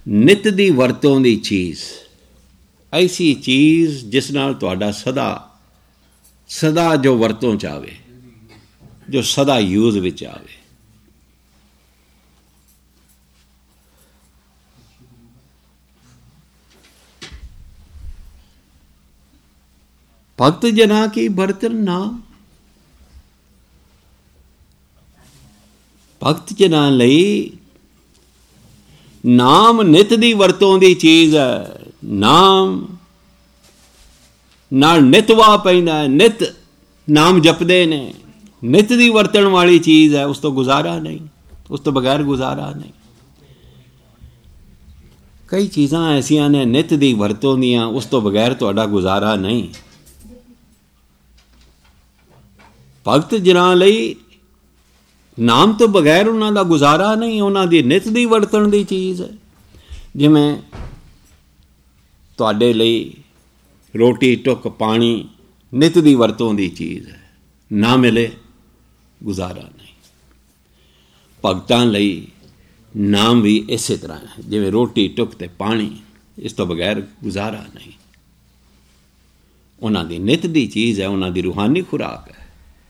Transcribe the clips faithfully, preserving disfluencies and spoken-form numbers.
ਨਿਤ ਦੀ ਵਰਤੋਂ ਦੀ ਚੀਜ਼, ਐਸੀ ਚੀਜ਼ ਜਿਸ ਨਾਲ ਤੁਹਾਡਾ ਸਦਾ ਸਦਾ ਜੋ ਵਰਤੋਂ 'ਚ ਆਵੇ, ਜੋ ਸਦਾ ਯੂਜ਼ ਵਿੱਚ ਆਵੇ। ਭਗਤ ਜਨਾਂ ਕੀ ਬਰਤਨ ਨਾਮ, ਭਗਤ ਜਨਾਂ ਲਈ ਨਾਮ ਨਿਤ ਦੀ ਵਰਤੋਂ ਦੀ ਚੀਜ਼ ਹੈ। ਨਾਮ ਨਾਲ ਨਿਤ ਵਾਹ ਪੈਂਦਾ ਹੈ, ਨਿਤ ਨਾਮ ਜਪਦੇ ਨੇ, ਨਿਤ ਦੀ ਵਰਤਣ ਵਾਲੀ ਚੀਜ਼ ਹੈ। ਉਸ ਤੋਂ ਗੁਜ਼ਾਰਾ ਨਹੀਂ, ਉਸ ਤੋਂ ਬਗੈਰ ਗੁਜ਼ਾਰਾ ਨਹੀਂ। ਕਈ ਚੀਜ਼ਾਂ ਐਸੀਆਂ ਨੇ ਨਿਤ ਦੀ ਵਰਤੋਂ ਦੀਆਂ, ਉਸ ਤੋਂ ਬਗੈਰ ਤੁਹਾਡਾ ਗੁਜ਼ਾਰਾ ਨਹੀਂ। ਭਗਤ ਜਨਾਂ ਲਈ ਨਾਮ ਤੋਂ ਬਗੈਰ ਉਹਨਾਂ ਦਾ ਗੁਜ਼ਾਰਾ ਨਹੀਂ, ਉਹਨਾਂ ਦੀ ਨਿਤ ਦੀ ਵਰਤਣ ਦੀ ਚੀਜ਼ ਹੈ। ਜਿਵੇਂ ਤੁਹਾਡੇ ਲਈ ਰੋਟੀ ਟੁੱਕ ਪਾਣੀ ਨਿਤ ਦੀ ਵਰਤੋਂ ਦੀ ਚੀਜ਼ ਹੈ, ਨਾ ਮਿਲੇ ਗੁਜ਼ਾਰਾ ਨਹੀਂ। ਭਗਤਾਂ ਲਈ ਨਾਮ ਵੀ ਇਸੇ ਤਰ੍ਹਾਂ ਹੈ, ਜਿਵੇਂ ਰੋਟੀ ਟੁੱਕ ਅਤੇ ਪਾਣੀ, ਇਸ ਤੋਂ ਬਗੈਰ ਗੁਜ਼ਾਰਾ ਨਹੀਂ। ਉਹਨਾਂ ਦੀ ਨਿਤ ਦੀ ਚੀਜ਼ ਹੈ, ਉਹਨਾਂ ਦੀ ਰੂਹਾਨੀ ਖੁਰਾਕ ਹੈ,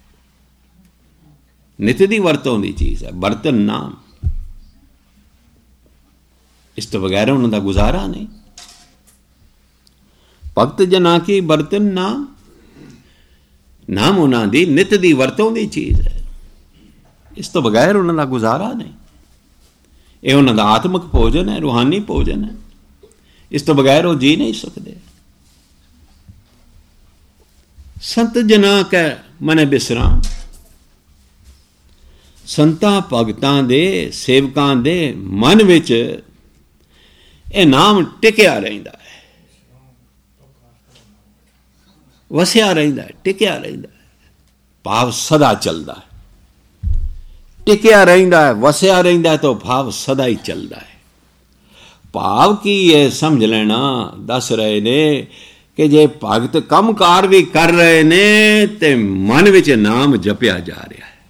ਨਿਤ ਦੀ ਵਰਤੋਂ ਦੀ ਚੀਜ਼ ਹੈ। ਬਰਤਨ ਨਾਮ, ਇਸ ਤੋਂ ਬਗੈਰ ਉਹਨਾਂ ਦਾ ਗੁਜ਼ਾਰਾ ਨਹੀਂ। ਭਗਤ ਜਨਾਂ ਕੀ ਬਰਤਨ ਨਾਮ, ਨਾਮ ਉਹਨਾਂ ਦੀ ਨਿਤ ਦੀ ਵਰਤੋਂ ਦੀ ਚੀਜ਼ ਹੈ, ਇਸ ਤੋਂ ਬਗੈਰ ਉਹਨਾਂ ਦਾ ਗੁਜ਼ਾਰਾ ਨਹੀਂ। ਇਹ ਉਹਨਾਂ ਦਾ ਆਤਮਿਕ ਭੋਜਨ ਹੈ, ਰੂਹਾਨੀ ਭੋਜਨ ਹੈ, ਇਸ ਤੋਂ ਬਗੈਰ ਉਹ ਜੀ ਨਹੀਂ ਸਕਦੇ। ਸੰਤ ਜਨਾਂ ਕੈ ਮਨਿ ਬਿਸਰਾਮ, ਸੰਤਾਂ ਭਗਤਾਂ ਦੇ ਸੇਵਕਾਂ ਦੇ ਮਨ ਵਿੱਚ ਇਹ ਨਾਮ ਟਿਕਿਆ ਰਹਿੰਦਾ ਹੈ, ਵਸਿਆ ਰਹਿੰਦਾ ਹੈ, ਟਿਕਿਆ ਰਹਿੰਦਾ ਹੈ। ਭਾਵ ਸਦਾ ਚੱਲਦਾ ਹੈ, ਟਿਕਿਆ ਰਹਿੰਦਾ ਹੈ, ਵਸਿਆ ਰਹਿੰਦਾ ਹੈ, ਤਾਂ ਭਾਵ ਸਦਾ ਹੀ ਚੱਲਦਾ ਹੈ। ਭਾਵ ਕੀ ਇਹ ਸਮਝ ਲੈਣਾ ਦੱਸ ਰਹੇ ਨੇ ਕਿ ਜੇ ਭਗਤ ਕੰਮਕਾਰ ਵੀ ਕਰ ਰਹੇ ਨੇ ਤੇ ਮਨ ਵਿੱਚ ਨਾਮ ਜਪਿਆ ਜਾ ਰਿਹਾ ਹੈ।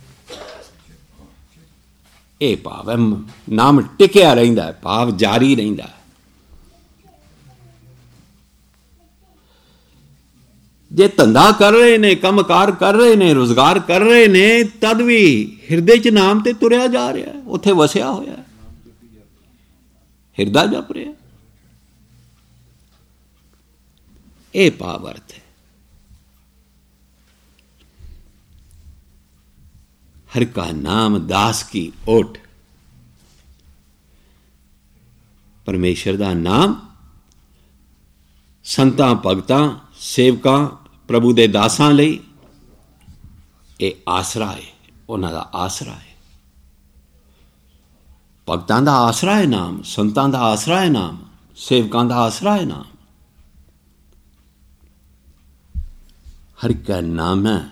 ਇਹ ਭਾਵ ਹੈ, ਨਾਮ ਟਿਕਿਆ ਰਹਿੰਦਾ ਹੈ, ਭਾਵ ਜਾਰੀ ਰਹਿੰਦਾ ਹੈ। ਜੇ ਧੰਦਾ ਕਰ ਰਹੇ ਨੇ, ਕੰਮਕਾਰ ਕਰ ਰਹੇ ਨੇ, ਰੁਜ਼ਗਾਰ ਕਰ ਰਹੇ ਨੇ, ਤਦ ਵੀ ਹਿਰਦੇ 'ਚ ਨਾਮ ਤੇ ਤੁਰਿਆ ਜਾ ਰਿਹਾ, ਉੱਥੇ ਵਸਿਆ ਹੋਇਆ, ਹਿਰਦਾ ਜਪ ਰਿਹਾ। ਇਹ ਭਾਵ ਅਰਥ ਹੈ। हर का नाम दास की ओट, परमेश्वर का नाम संतां भगतां सेवकां प्रभु दे दासां लई ये आसरा है, उन्हां दा आसरा है। भगतां दा आसरा है नाम, संतां दा आसरा है नाम, सेवकां दा आसरा है नाम। हर का नाम है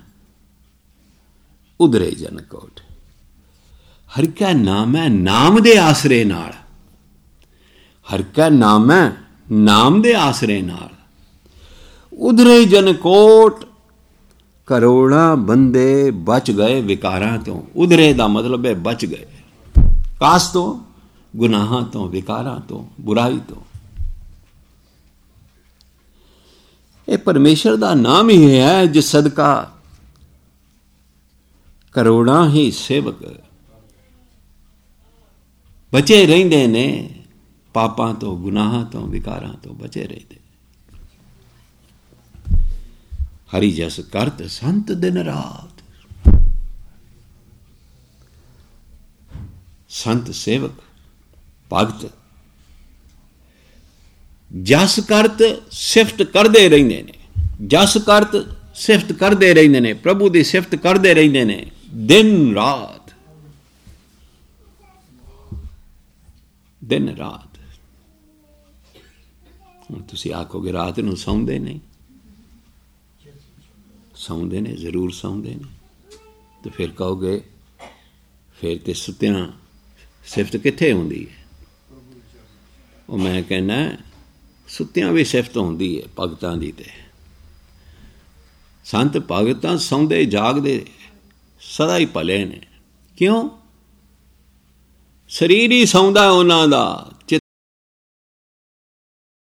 उधरे जनकोट, हर का नाम है नाम दे आसरे नाल, हर का नाम है नाम दे आसरे नाल। उधरे जनकोट, करोड़ा बंदे बच गए विकारां तो। उधरे दा मतलब है बच गए, कास तो, गुनाहां तो, विकारां तो, बुराई तो। ये परमेश्वर दा नाम ही है जिस सदका करोड़ां ही सेवक बचे रहिंदे ने, पापां तो, गुनाहां तो, विकारां तो बचे रहिंदे। हरि जस करत संत दिन रात, संत सेवक भगत जस करत सिफत करदे रहिंदे ने, जस करत सिफत करदे रहिंदे ने, प्रभु दी सिफत करदे रहिंदे ने दिन रात, दिन रात। ਹੁਣ ਤੁਸੀਂ ਆਖੋਗੇ ਰਾਤ ਨੂੰ ਸੌਂਦੇ ਨਹੀਂ, ਸੌਂਦੇ ਨੇ, ਜ਼ਰੂਰ ਸੌਂਦੇ ਨੇ। ਤੇ ਫਿਰ ਕਹੋਗੇ ਫਿਰ ਤੇ ਸੁੱਤਿਆਂ ਸਿਫਤ ਕਿੱਥੇ ਹੁੰਦੀ ਹੈ? ਉਹ ਮੈਂ ਕਹਿੰਦਾ ਸੁੱਤਿਆਂ ਵੀ ਸਿਫਤ ਹੁੰਦੀ ਹੈ ਭਗਤਾਂ ਦੀ। ਤੇ ਸੰਤ ਭਗਤਾਂ ਸੌਂਦੇ ਜਾਗਦੇ ਸਦਾ ਹੀ ਭਲੇ ਨੇ। ਕਿਉਂ? ਸਰੀਰ ਹੀ ਸੌਂਦਾ ਉਹਨਾਂ ਦਾ,